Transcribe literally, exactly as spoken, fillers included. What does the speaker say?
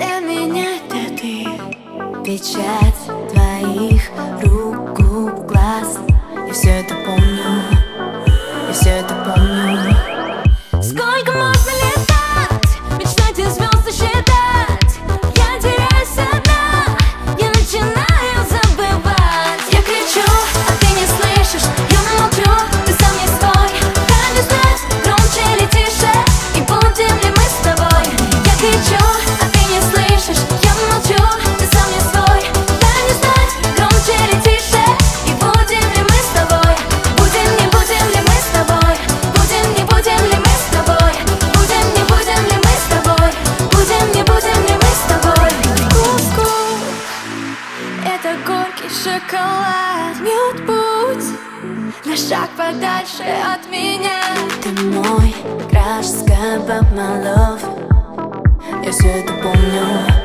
Для меня это ты. Печать твоих рук, губ, глаз. Я все это помню, я все это помню. Сколько можно летать, мечтать и звезды считать? Я теряюсь одна, я начинаю забывать. Я кричу, а ты не слышишь, я молчу, ты сам не свой. Дай мне знать, громче или тише, и будем ли мы с тобой? Я кричу, а ты не слышишь, я молчу, ты сам не свой. Дай мне знать, громче или тише, и будем ли мы с тобой? Будем, не будем ли мы с тобой? Будем, не будем ли мы с тобой? Будем, не будем ли мы с тобой? Будем, не будем ли мы с тобой? Кускус, это горький шоколад. Нет, путь на шаг подальше от меня. Ты мой краш, скайбаб, my love. Я все это помню.